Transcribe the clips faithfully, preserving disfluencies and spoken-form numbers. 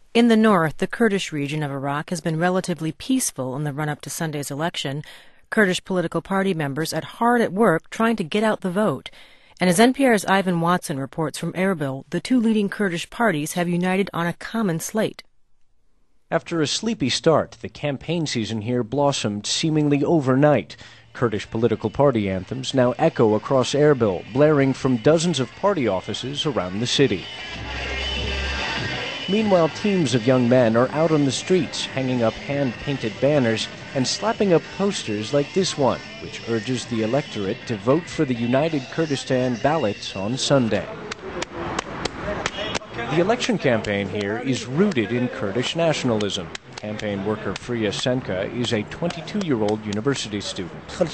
In the north, the Kurdish region of Iraq has been relatively peaceful in the run-up to Sunday's election. Kurdish political party members are hard at work trying to get out the vote. And as N P R's Ivan Watson reports from Erbil, the two leading Kurdish parties have united on a common slate. After a sleepy start, the campaign season here blossomed seemingly overnight. Kurdish political party anthems now echo across Erbil, blaring from dozens of party offices around the city. Meanwhile, teams of young men are out on the streets, hanging up hand-painted banners and slapping up posters like this one, which urges the electorate to vote for the United Kurdistan ballot on Sunday. The election campaign here is rooted in Kurdish nationalism. Campaign worker Friya Senka is a twenty-two-year-old university student.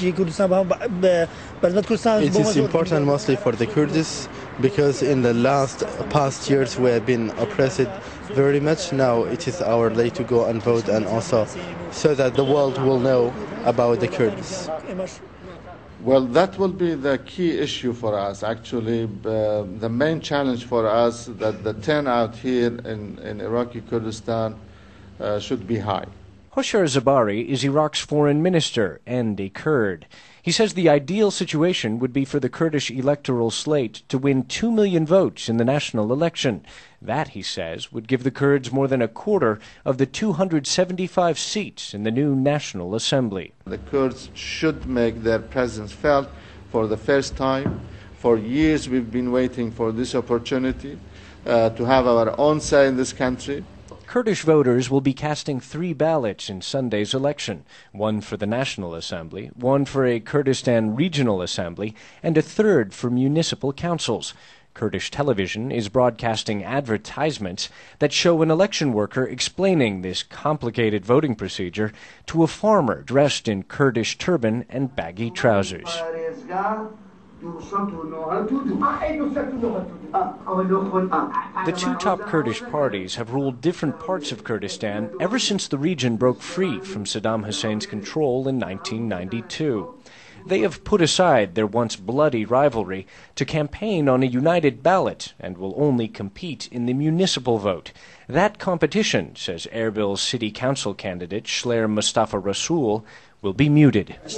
It is important mostly for the Kurds because in the last past years we have been oppressed very much. Now it is our day to go and vote, and also so that the world will know about the Kurds. Well, that will be the key issue for us, actually. Uh, the main challenge for us that the turnout here in, in Iraqi Kurdistan uh, should be high. Hoshar Zabari is Iraq's foreign minister and a Kurd. He says the ideal situation would be for the Kurdish electoral slate to win two million votes in the national election. That, he says, would give the Kurds more than a quarter of the two hundred seventy-five seats in the new National Assembly. The Kurds should make their presence felt for the first time. For years we've been waiting for this opportunity uh, to have our own say in this country. Kurdish voters will be casting three ballots in Sunday's election, one for the National Assembly, one for a Kurdistan Regional Assembly, and a third for municipal councils. Kurdish television is broadcasting advertisements that show an election worker explaining this complicated voting procedure to a farmer dressed in Kurdish turban and baggy trousers. The two top Kurdish parties have ruled different parts of Kurdistan ever since the region broke free from Saddam Hussein's control in nineteen ninety-two. They have put aside their once bloody rivalry to campaign on a united ballot and will only compete in the municipal vote. That competition, says Erbil's city council candidate Shler Mustafa Rasul, will be muted. We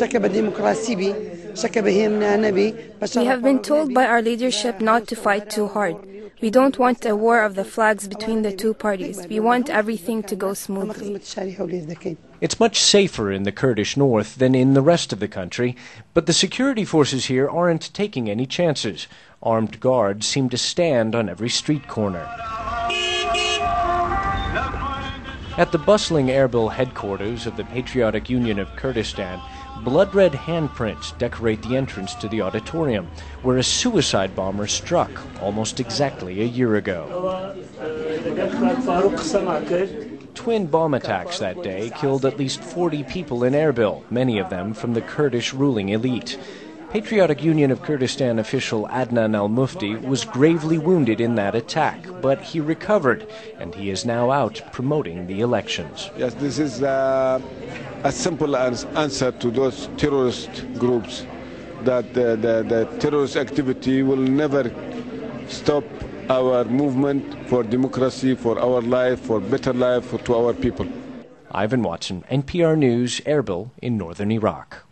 have been told by our leadership not to fight too hard. We don't want a war of the flags between the two parties. We want everything to go smoothly. It's much safer in the Kurdish north than in the rest of the country, but the security forces here aren't taking any chances. Armed guards seem to stand on every street corner. At the bustling Erbil headquarters of the Patriotic Union of Kurdistan, blood-red handprints decorate the entrance to the auditorium, where a suicide bomber struck almost exactly a year ago. Twin bomb attacks that day killed at least forty people in Erbil, many of them from the Kurdish ruling elite. Patriotic Union of Kurdistan official Adnan al-Mufti was gravely wounded in that attack, but he recovered, and he is now out promoting the elections. Yes, this is uh, a simple answer to those terrorist groups, that the, the, the terrorist activity will never stop our movement for democracy, for our life, for better life for, to our people. Ivan Watson, N P R News, Erbil in northern Iraq.